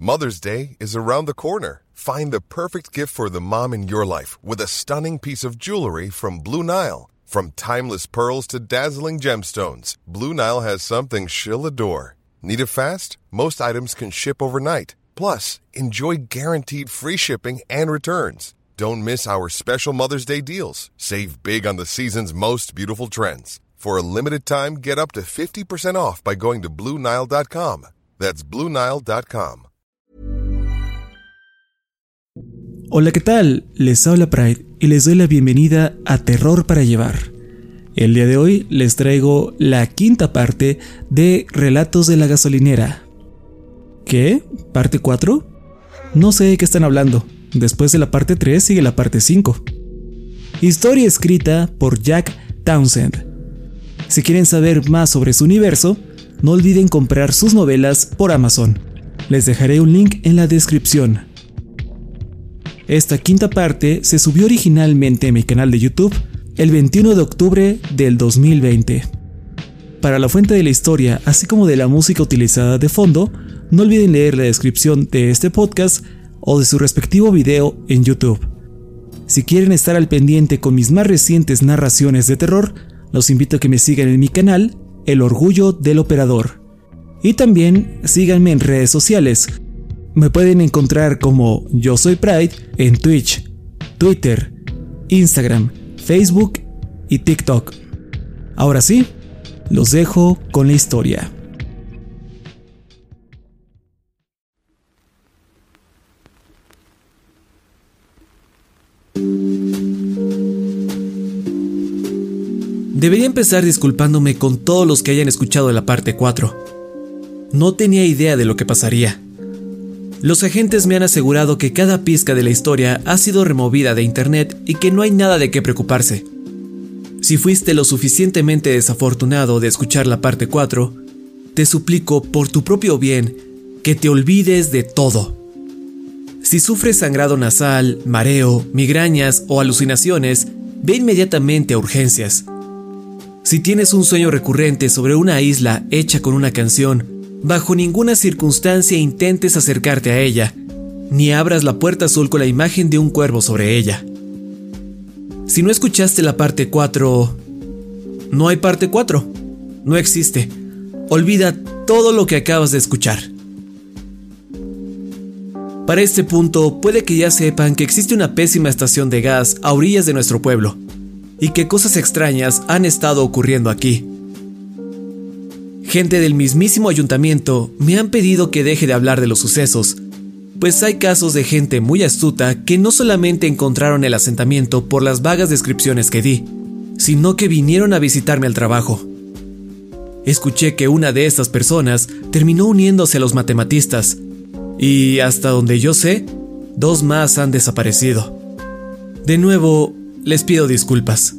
Mother's Day is around the corner. Find the perfect gift for the mom in your life with a stunning piece of jewelry from Blue Nile. From timeless pearls to dazzling gemstones, Blue Nile has something she'll adore. Need it fast? Most items can ship overnight. Plus, enjoy guaranteed free shipping and returns. Don't miss our special Mother's Day deals. Save big on the season's most beautiful trends. For a limited time, get up to 50% off by going to BlueNile.com. That's BlueNile.com. Hola, ¿qué tal? Les habla Pride y les doy la bienvenida a Terror para Llevar. El día de hoy les traigo la quinta parte de Relatos de la Gasolinera. ¿Qué? ¿Parte 4? No sé de qué están hablando. Después de la parte 3 sigue la parte 5. Historia escrita por Jack Townsend. Si quieren saber más sobre su universo, no olviden comprar sus novelas por Amazon. Les dejaré un link en la descripción. Esta quinta parte se subió originalmente en mi canal de YouTube el 21 de octubre del 2020. Para la fuente de la historia, así como de la música utilizada de fondo, no olviden leer la descripción de este podcast o de su respectivo video en YouTube. Si quieren estar al pendiente con mis más recientes narraciones de terror, los invito a que me sigan en mi canal, El Orgullo del Operador. Y también síganme en redes sociales. Me pueden encontrar como Yo Soy Pride en Twitch, Twitter, Instagram, Facebook y TikTok. Ahora sí, los dejo con la historia. Debería empezar disculpándome con todos los que hayan escuchado la parte 4. No tenía idea de lo que pasaría. Los agentes me han asegurado que cada pizca de la historia ha sido removida de internet y que no hay nada de qué preocuparse. Si fuiste lo suficientemente desafortunado de escuchar la parte 4, te suplico por tu propio bien que te olvides de todo. Si sufres sangrado nasal, mareo, migrañas o alucinaciones, ve inmediatamente a urgencias. Si tienes un sueño recurrente sobre una isla hecha con una canción, bajo ninguna circunstancia intentes acercarte a ella, ni abras la puerta azul con la imagen de un cuervo sobre ella. Si no escuchaste la parte 4, no hay parte 4. No existe. Olvida todo lo que acabas de escuchar. Para este punto, puede que ya sepan que existe una pésima estación de gas a orillas de nuestro pueblo, y que cosas extrañas han estado ocurriendo aquí. Gente del mismísimo ayuntamiento me han pedido que deje de hablar de los sucesos, pues hay casos de gente muy astuta que no solamente encontraron el asentamiento por las vagas descripciones que di, sino que vinieron a visitarme al trabajo. Escuché que una de estas personas terminó uniéndose a los matematistas, y hasta donde yo sé, 2 más han desaparecido. De nuevo, les pido disculpas.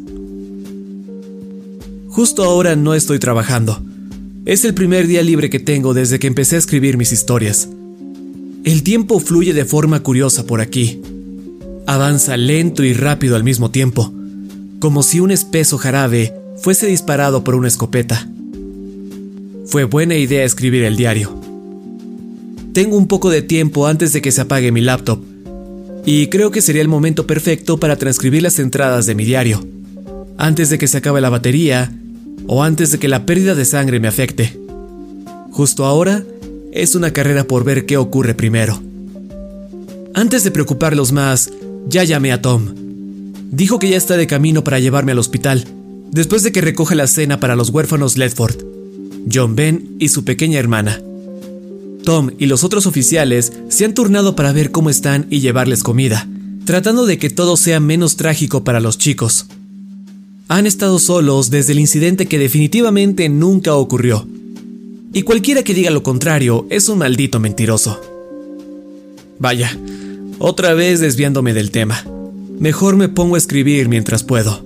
Justo ahora no estoy trabajando. Es el primer día libre que tengo desde que empecé a escribir mis historias. El tiempo fluye de forma curiosa por aquí. Avanza lento y rápido al mismo tiempo, como si un espeso jarabe fuese disparado por una escopeta. Fue buena idea escribir el diario. Tengo un poco de tiempo antes de que se apague mi laptop, y creo que sería el momento perfecto para transcribir las entradas de mi diario, antes de que se acabe la batería o antes de que la pérdida de sangre me afecte. Justo ahora es una carrera por ver qué ocurre primero. Antes de preocuparlos más, ya llamé a Tom. Dijo que ya está de camino para llevarme al hospital, después de que recoja la cena para los huérfanos Ledford, John Ben y su pequeña hermana. Tom y los otros oficiales se han turnado para ver cómo están y llevarles comida, tratando de que todo sea menos trágico para los chicos. Han estado solos desde el incidente que definitivamente nunca ocurrió. Y cualquiera que diga lo contrario es un maldito mentiroso. Vaya, otra vez desviándome del tema. Mejor me pongo a escribir mientras puedo.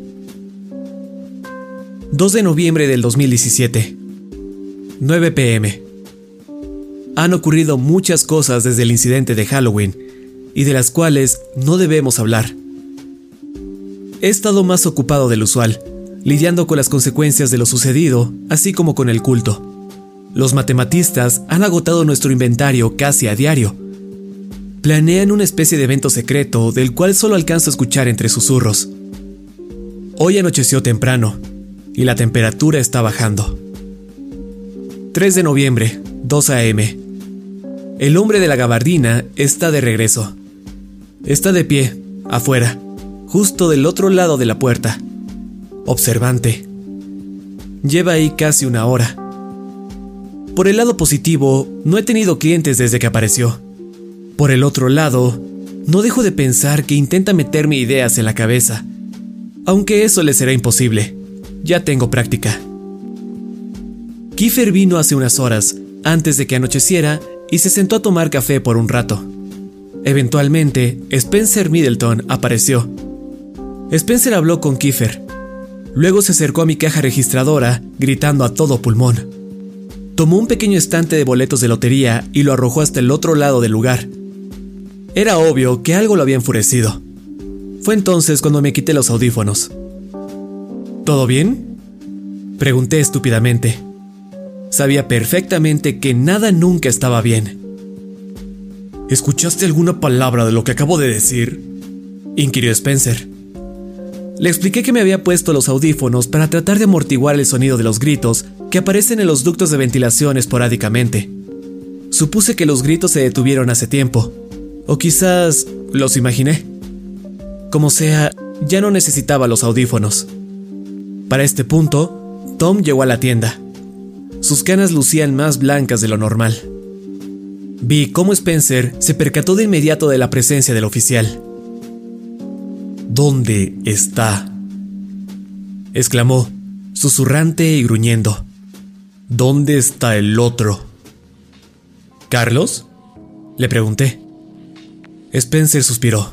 2 de noviembre del 2017, 9 p.m. Han ocurrido muchas cosas desde el incidente de Halloween, y de las cuales no debemos hablar. He estado más ocupado del usual, lidiando con las consecuencias de lo sucedido, así como con el culto. Los matematistas han agotado nuestro inventario casi a diario, Planean una especie de evento secreto del cual solo alcanzo a escuchar entre susurros. Hoy anocheció temprano y la temperatura está bajando. 3 de noviembre, 2 a.m. El hombre de la gabardina está de regreso. Está de pie, afuera, justo del otro lado de la puerta, observante. Lleva ahí casi una hora. Por el lado positivo, no he tenido clientes desde que apareció. Por el otro lado, no dejo de pensar que intenta meterme ideas en la cabeza, aunque eso le será imposible. Ya tengo práctica. Kiefer vino hace unas horas, antes de que anocheciera, y se sentó a tomar café por un rato. Eventualmente, Spencer Middleton apareció. Spencer habló con Kiefer. Luego se acercó a mi caja registradora, gritando a todo pulmón. Tomó un pequeño estante de boletos de lotería y lo arrojó hasta el otro lado del lugar. Era obvio que algo lo había enfurecido. Fue entonces cuando me quité los audífonos. ¿Todo bien?, pregunté estúpidamente. Sabía perfectamente que nada nunca estaba bien. ¿Escuchaste alguna palabra de lo que acabo de decir?, inquirió Spencer. Le expliqué que me había puesto los audífonos para tratar de amortiguar el sonido de los gritos que aparecen en los ductos de ventilación esporádicamente. Supuse que los gritos se detuvieron hace tiempo, o quizás los imaginé. Como sea, ya no necesitaba los audífonos. Para este punto, Tom llegó a la tienda. Sus canas lucían más blancas de lo normal. Vi cómo Spencer se percató de inmediato de la presencia del oficial. ¿Dónde está?, exclamó, susurrante y gruñendo. ¿Dónde está el otro? ¿Carlos?, le pregunté. Spencer suspiró.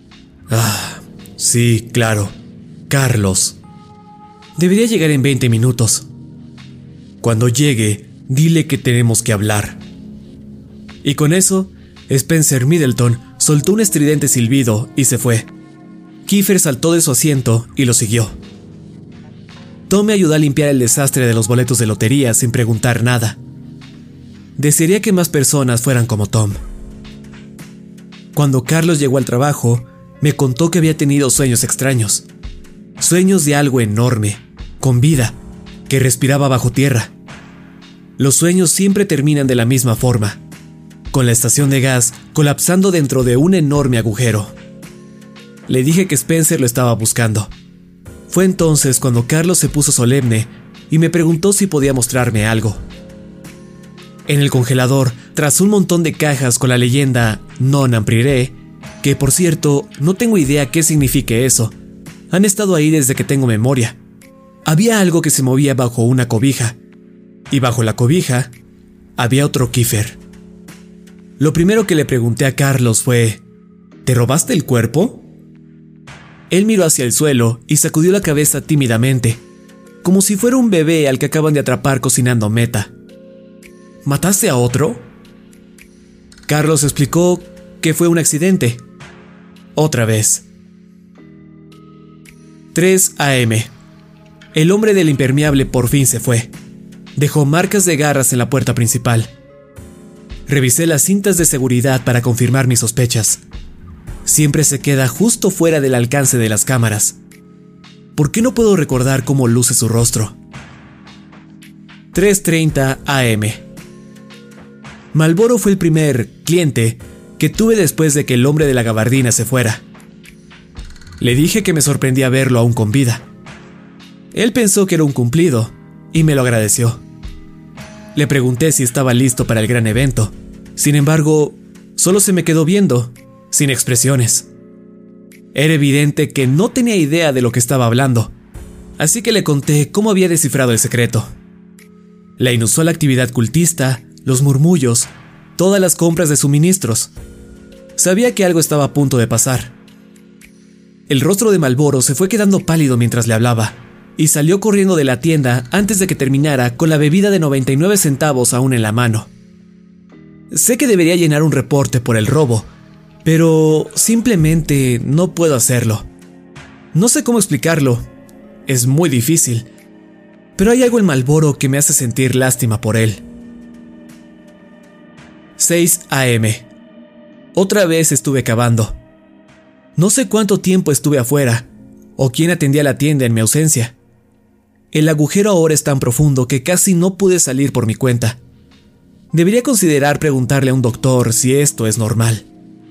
Sí, claro, Carlos. Debería llegar en 20 minutos. Cuando llegue, dile que tenemos que hablar. Y con eso, Spencer Middleton soltó un estridente silbido y se fue. Kiefer saltó de su asiento y lo siguió. Tom me ayudó a limpiar el desastre de los boletos de lotería sin preguntar nada. Desearía que más personas fueran como Tom. Cuando Carlos llegó al trabajo, me contó que había tenido sueños extraños. Sueños de algo enorme, con vida, que respiraba bajo tierra. Los sueños siempre terminan de la misma forma, con la estación de gas colapsando dentro de un enorme agujero. Le dije que Spencer lo estaba buscando. Fue entonces cuando Carlos se puso solemne y me preguntó si podía mostrarme algo. En el congelador, tras un montón de cajas con la leyenda Non Apriré, que por cierto, no tengo idea qué signifique eso. Han estado ahí desde que tengo memoria. Había algo que se movía bajo una cobija, y bajo la cobija había otro Kiefer. Lo primero que le pregunté a Carlos fue: ¿te robaste el cuerpo? Él miró hacia el suelo y sacudió la cabeza tímidamente, como si fuera un bebé al que acaban de atrapar cocinando meta. ¿Mataste a otro? Carlos explicó que fue un accidente. Otra vez. 3 a.m. El hombre del impermeable por fin se fue. Dejó marcas de garras en la puerta principal. Revisé las cintas de seguridad para confirmar mis sospechas. Siempre se queda justo fuera del alcance de las cámaras. ¿Por qué no puedo recordar cómo luce su rostro? 3:30 a.m. Marlboro fue el primer cliente que tuve después de que el hombre de la gabardina se fuera. Le dije que me sorprendía verlo aún con vida. Él pensó que era un cumplido y me lo agradeció. Le pregunté si estaba listo para el gran evento. Sin embargo, solo se me quedó viendo, sin expresiones. Era evidente que no tenía idea de lo que estaba hablando, así que le conté cómo había descifrado el secreto. La inusual actividad cultista, los murmullos, todas las compras de suministros. Sabía que algo estaba a punto de pasar. El rostro de Marlboro se fue quedando pálido mientras le hablaba, y salió corriendo de la tienda antes de que terminara con la bebida de 99 centavos aún en la mano. Sé que debería llenar un reporte por el robo, pero simplemente no puedo hacerlo. No sé cómo explicarlo. Es muy difícil. Pero hay algo en Marlboro que me hace sentir lástima por él. 6 a.m. Otra vez estuve cavando. No sé cuánto tiempo estuve afuera, o quién atendía la tienda en mi ausencia. El agujero ahora es tan profundo que casi no pude salir por mi cuenta. Debería considerar preguntarle a un doctor si esto es normal.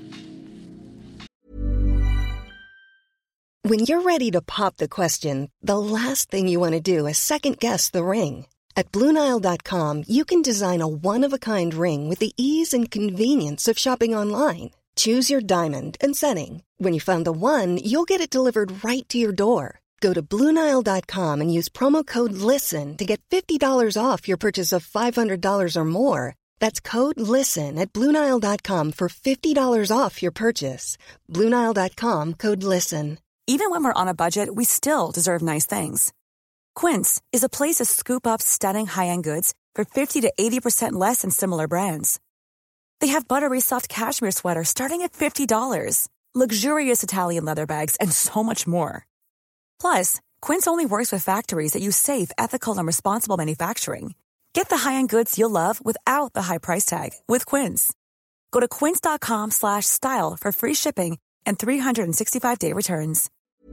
When you're ready to pop the question, the last thing you want to do is second-guess the ring. At BlueNile.com, you can design a one-of-a-kind ring with the ease and convenience of shopping online. Choose your diamond and setting. When you find the one, you'll get it delivered right to your door. Go to BlueNile.com and use promo code LISTEN to get $50 off your purchase of $500 or more. That's code LISTEN at BlueNile.com for $50 off your purchase. BlueNile.com, code LISTEN. Even when we're on a budget, we still deserve nice things. Quince is a place to scoop up stunning high-end goods for 50 to 80% less than similar brands. They have buttery soft cashmere sweaters starting at $50, luxurious Italian leather bags, and so much more. Plus, Quince only works with factories that use safe, ethical, and responsible manufacturing. Get the high-end goods you'll love without the high price tag with Quince. Go to quince.com/style for free shipping and 365-day returns.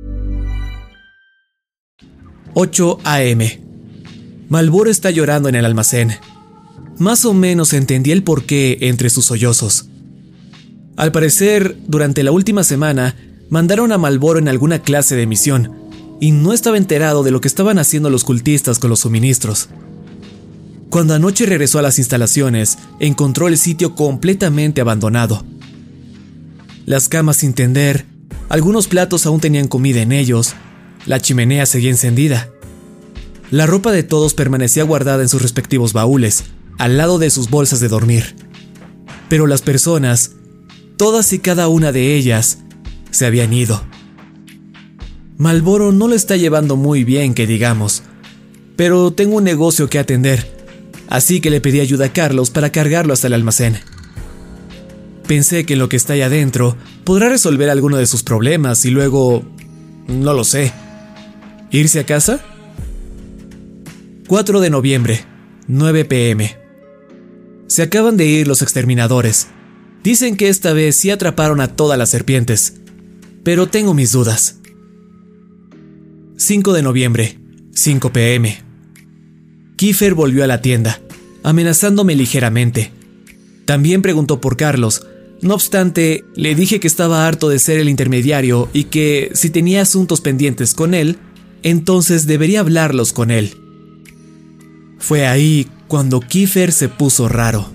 8 a.m. Malboro está llorando en el almacén. Más o menos entendí el porqué entre sus sollozos. Al parecer, durante la última semana, mandaron a Malboro en alguna clase de misión, y no estaba enterado de lo que estaban haciendo los cultistas con los suministros. Cuando anoche regresó a las instalaciones, encontró el sitio completamente abandonado. Las camas sin tender, algunos platos aún tenían comida en ellos, la chimenea seguía encendida. La ropa de todos permanecía guardada en sus respectivos baúles, al lado de sus bolsas de dormir. Pero las personas, todas y cada una de ellas, se habían ido. Malboro no lo está llevando muy bien, que digamos, pero tengo un negocio que atender, así que le pedí ayuda a Carlos para cargarlo hasta el almacén. Pensé que lo que está ahí adentro podrá resolver alguno de sus problemas y luego, no lo sé, ¿irse a casa? 4 de noviembre, 9 p.m. Se acaban de ir los exterminadores. Dicen que esta vez sí atraparon a todas las serpientes, pero tengo mis dudas. 5 de noviembre, 5 p.m. Kiefer volvió a la tienda, amenazándome ligeramente. También preguntó por Carlos. No obstante, le dije que estaba harto de ser el intermediario y que, si tenía asuntos pendientes con él, entonces debería hablarlos con él. Fue ahí cuando Kiefer se puso raro.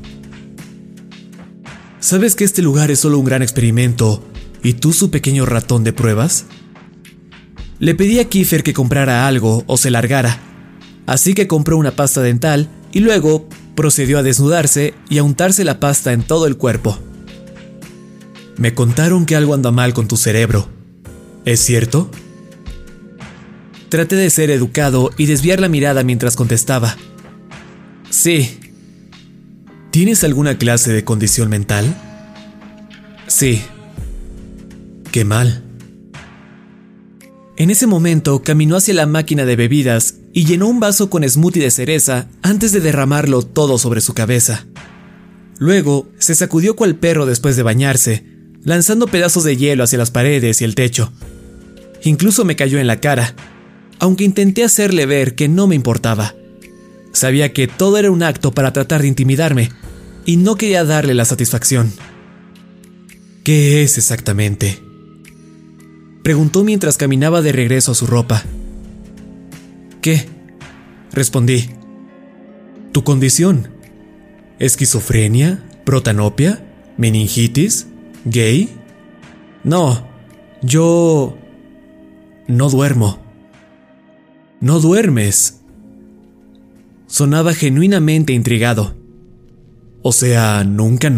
¿Sabes que este lugar es solo un gran experimento y tú su pequeño ratón de pruebas? Le pedí a Kiefer que comprara algo o se largara, así que compró una pasta dental y luego procedió a desnudarse y a untarse la pasta en todo el cuerpo. Me contaron que algo anda mal con tu cerebro. ¿Es cierto? Traté de ser educado y desviar la mirada mientras contestaba. Sí. ¿Tienes alguna clase de condición mental? Sí. Qué mal. En ese momento caminó hacia la máquina de bebidas y llenó un vaso con smoothie de cereza antes de derramarlo todo sobre su cabeza. Luego se sacudió cual perro después de bañarse, lanzando pedazos de hielo hacia las paredes y el techo. Incluso me cayó en la cara, aunque intenté hacerle ver que no me importaba. Sabía que todo era un acto para tratar de intimidarme y no quería darle la satisfacción. ¿Qué es exactamente?, preguntó mientras caminaba de regreso a su ropa. ¿Qué?, respondí. ¿Tu condición? ¿Esquizofrenia? ¿Protanopia? ¿Meningitis? ¿Gay? No, yo no duermo. ¿No duermes? Sonaba genuinamente intrigado. O sea, ¿nunca?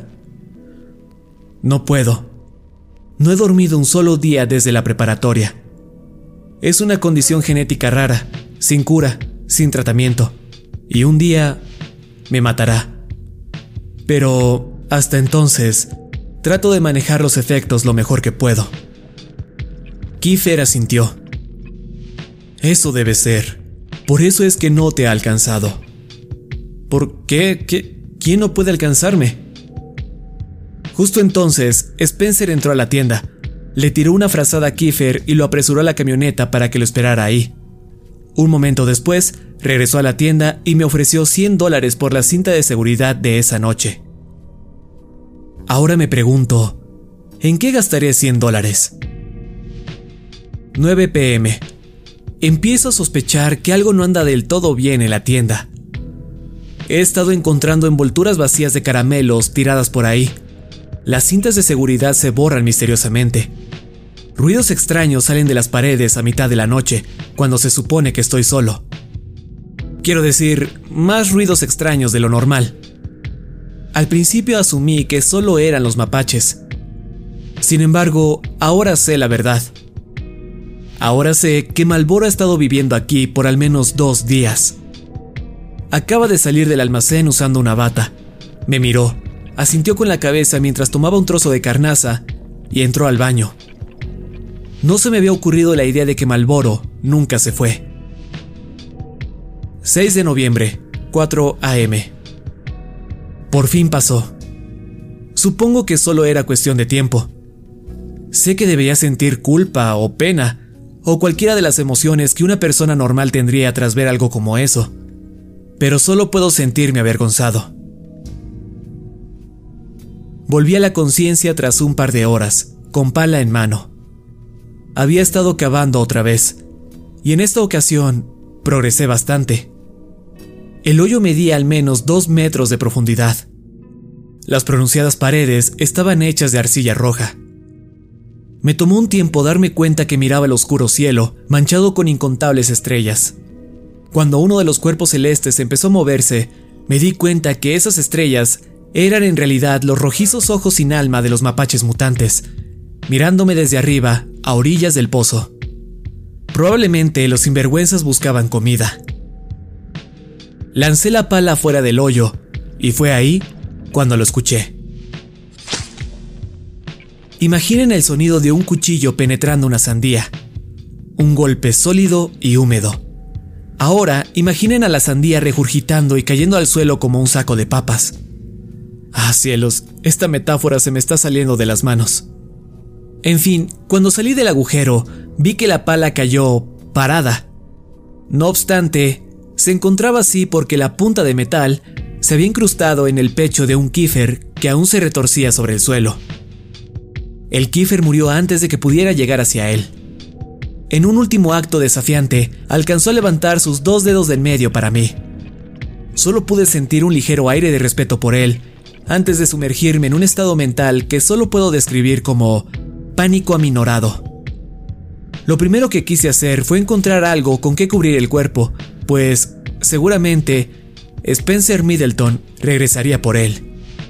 No puedo. No he dormido un solo día desde la preparatoria. Es una condición genética rara, sin cura, sin tratamiento, y un día me matará. Pero hasta entonces, trato de manejar los efectos lo mejor que puedo. Kiefer asintió. Eso debe ser. Por eso es que no te ha alcanzado. ¿Por qué? ¿Quién no puede alcanzarme? Justo entonces, Spencer entró a la tienda, le tiró una frazada a Kiefer y lo apresuró a la camioneta para que lo esperara ahí. Un momento después, regresó a la tienda y me ofreció $100 por la cinta de seguridad de esa noche. Ahora me pregunto, ¿en qué gastaré $100? 9 p.m. Empiezo a sospechar que algo no anda del todo bien en la tienda. He estado encontrando envolturas vacías de caramelos tiradas por ahí. Las cintas de seguridad se borran misteriosamente. Ruidos extraños salen de las paredes a mitad de la noche, cuando se supone que estoy solo. Quiero decir, más ruidos extraños de lo normal. Al principio asumí que solo eran los mapaches. Sin embargo, ahora sé la verdad. Ahora sé que Malboro ha estado viviendo aquí por al menos 2 días. Acaba de salir del almacén usando una bata. Me miró, asintió con la cabeza mientras tomaba un trozo de carnaza y entró al baño. No se me había ocurrido la idea de que Malboro nunca se fue. 6 de noviembre, 4 a.m. Por fin pasó. Supongo que solo era cuestión de tiempo. Sé que debería sentir culpa o pena, o cualquiera de las emociones que una persona normal tendría tras ver algo como eso, pero solo puedo sentirme avergonzado. Volví a la conciencia tras un par de horas, con pala en mano. Había estado cavando otra vez, y en esta ocasión progresé bastante. El hoyo medía al menos 2 metros de profundidad. Las pronunciadas paredes estaban hechas de arcilla roja. Me tomó un tiempo darme cuenta que miraba el oscuro cielo, manchado con incontables estrellas. Cuando uno de los cuerpos celestes empezó a moverse, me di cuenta que esas estrellas eran en realidad los rojizos ojos sin alma de los mapaches mutantes, mirándome desde arriba a orillas del pozo. Probablemente los sinvergüenzas buscaban comida. Lancé la pala fuera del hoyo, y fue ahí cuando lo escuché. Imaginen el sonido de un cuchillo penetrando una sandía. Un golpe sólido y húmedo. Ahora imaginen a la sandía regurgitando y cayendo al suelo como un saco de papas. ¡Ah, cielos! Esta metáfora se me está saliendo de las manos. En fin, cuando salí del agujero, vi que la pala cayó parada. No obstante, se encontraba así porque la punta de metal se había incrustado en el pecho de un Kiefer que aún se retorcía sobre el suelo. El Kiefer murió antes de que pudiera llegar hacia él. En un último acto desafiante, alcanzó a levantar sus 2 dedos del medio para mí. Solo pude sentir un ligero aire de respeto por él, antes de sumergirme en un estado mental que solo puedo describir como pánico aminorado. Lo primero que quise hacer fue encontrar algo con que cubrir el cuerpo, pues, seguramente, Spencer Middleton regresaría por él.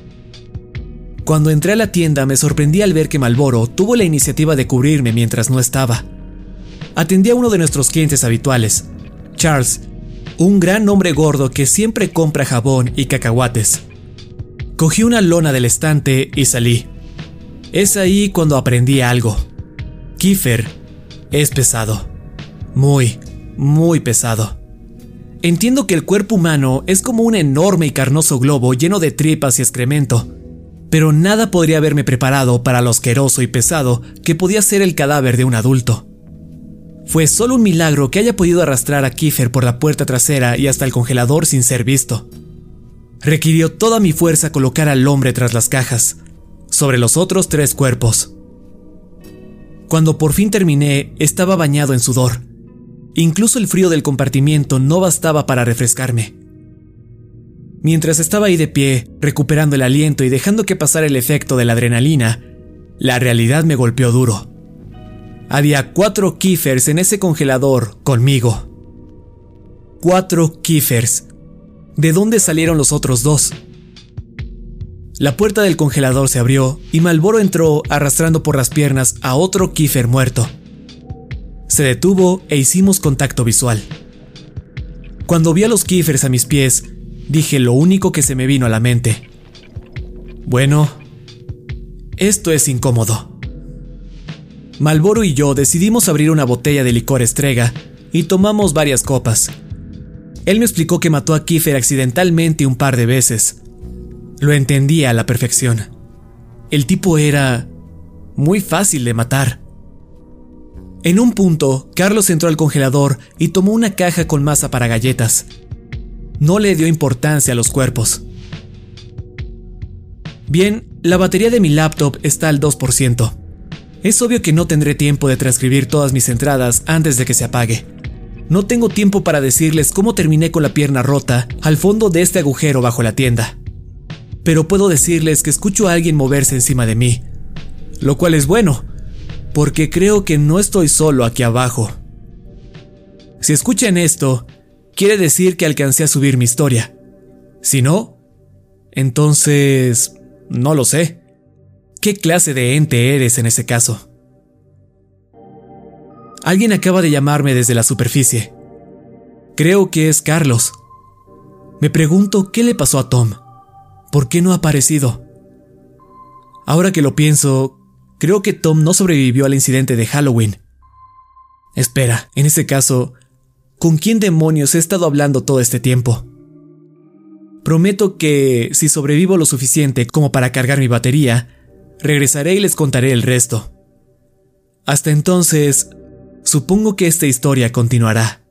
Cuando entré a la tienda me sorprendí al ver que Malboro tuvo la iniciativa de cubrirme mientras no estaba. Atendí a uno de nuestros clientes habituales, Charles, un gran hombre gordo que siempre compra jabón y cacahuates. Cogí una lona del estante y salí. Es ahí cuando aprendí algo. Kiefer es pesado. Muy, muy pesado. Entiendo que el cuerpo humano es como un enorme y carnoso globo lleno de tripas y excremento, pero nada podría haberme preparado para lo asqueroso y pesado que podía ser el cadáver de un adulto. Fue solo un milagro que haya podido arrastrar a Kiefer por la puerta trasera y hasta el congelador sin ser visto. Requirió toda mi fuerza colocar al hombre tras las cajas, sobre los otros 3 cuerpos. Cuando por fin terminé, estaba bañado en sudor. Incluso el frío del compartimiento no bastaba para refrescarme. Mientras estaba ahí de pie, recuperando el aliento y dejando que pasara el efecto de la adrenalina, la realidad me golpeó duro. Había 4 Kiefers en ese congelador conmigo. 4 Kiefers. ¿De dónde salieron los otros 2? La puerta del congelador se abrió y Malboro entró arrastrando por las piernas a otro Kiefer muerto. Se detuvo e hicimos contacto visual. Cuando vi a los Kiefers a mis pies, dije lo único que se me vino a la mente. Bueno, esto es incómodo. Malboro y yo decidimos abrir una botella de licor Estrega y tomamos varias copas. Él me explicó que mató a Kiefer accidentalmente un par de veces. Lo entendía a la perfección. El tipo era muy fácil de matar. En un punto, Carlos entró al congelador y tomó una caja con masa para galletas. No le dio importancia a los cuerpos. Bien, la batería de mi laptop está al 2%. Es obvio que no tendré tiempo de transcribir todas mis entradas antes de que se apague. No tengo tiempo para decirles cómo terminé con la pierna rota al fondo de este agujero bajo la tienda. Pero puedo decirles que escucho a alguien moverse encima de mí, lo cual es bueno, porque creo que no estoy solo aquí abajo. Si escuchan esto, quiere decir que alcancé a subir mi historia. Si no, entonces no lo sé. ¿Qué clase de ente eres en ese caso? Alguien acaba de llamarme desde la superficie. Creo que es Carlos. Me pregunto qué le pasó a Tom. ¿Por qué no ha aparecido? Ahora que lo pienso, creo que Tom no sobrevivió al incidente de Halloween. Espera, en ese caso, ¿con quién demonios he estado hablando todo este tiempo? Prometo que, si sobrevivo lo suficiente como para cargar mi batería, regresaré y les contaré el resto. Hasta entonces, supongo que esta historia continuará.